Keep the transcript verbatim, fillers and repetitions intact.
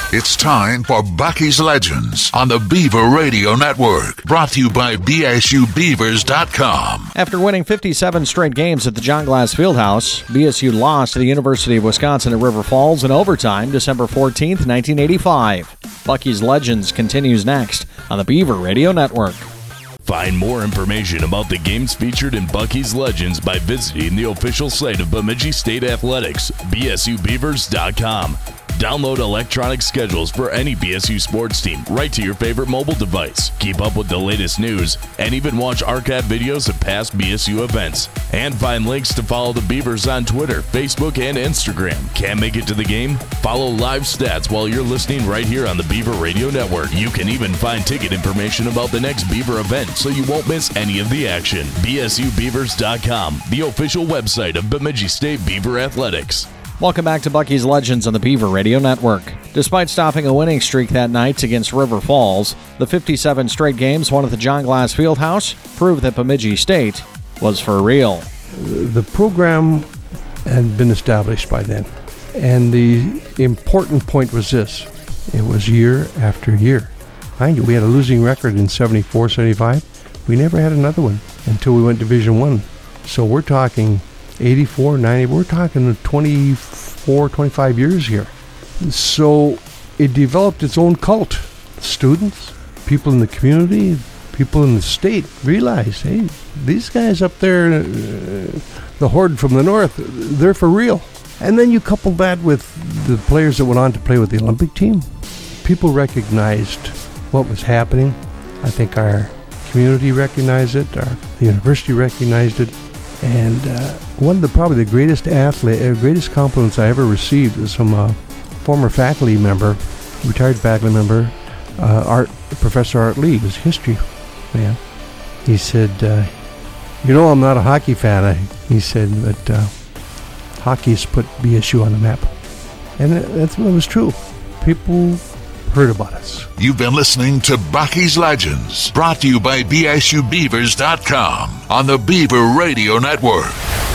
It's time for Bucky's Legends on the Beaver Radio Network. Brought to you by B S U Beavers dot com. After winning fifty-seven straight games at the John Glass Fieldhouse, B S U lost to the University of Wisconsin at River Falls in overtime December fourteenth, nineteen eighty-five. Bucky's Legends continues next on the Beaver Radio Network. Find more information about the games featured in Bucky's Legends by visiting the official site of Bemidji State Athletics, B S U Beavers dot com. Download electronic schedules for any B S U sports team right to your favorite mobile device. Keep up with the latest news and even watch archive videos of past B S U events. And find links to follow the Beavers on Twitter, Facebook, and Instagram. Can't make it to the game? Follow live stats while you're listening right here on the Beaver Radio Network. You can even find ticket information about the next Beaver event so you won't miss any of the action. B S U Beavers dot com, the official website of Bemidji State Beaver Athletics. Welcome back to Bucky's Legends on the Beaver Radio Network. Despite stopping a winning streak that night against River Falls, the fifty-seven straight games won at the John Glass Fieldhouse proved that Bemidji State was for real. The program had been established by then, and the important point was this. It was year after year. Mind you, we had a losing record in seventy-four seventy-five. We never had another one until we went Division One. So we're talking eighty-four, ninety, we're talking twenty-four, twenty-five years here. So it developed its own cult. Students, people in the community, people in the state realized, hey, these guys up there, uh, the horde from the north, they're for real. And then you couple that with the players that went on to play with the Olympic team. People recognized what was happening. I think our community recognized it, our, the university recognized it. And uh, one of the probably the greatest athlete, uh, greatest compliments I ever received was from a former faculty member, retired faculty member, uh, Art Professor Art Lee, was a history man. He said, uh, "You know, I'm not a hockey fan." I, he said, "But uh, hockey's put B S U on the map," and that, that's what was true. People heard about us. You've been listening to Bucky's Legends, brought to you by B S U Beavers dot com on the Beaver Radio Network.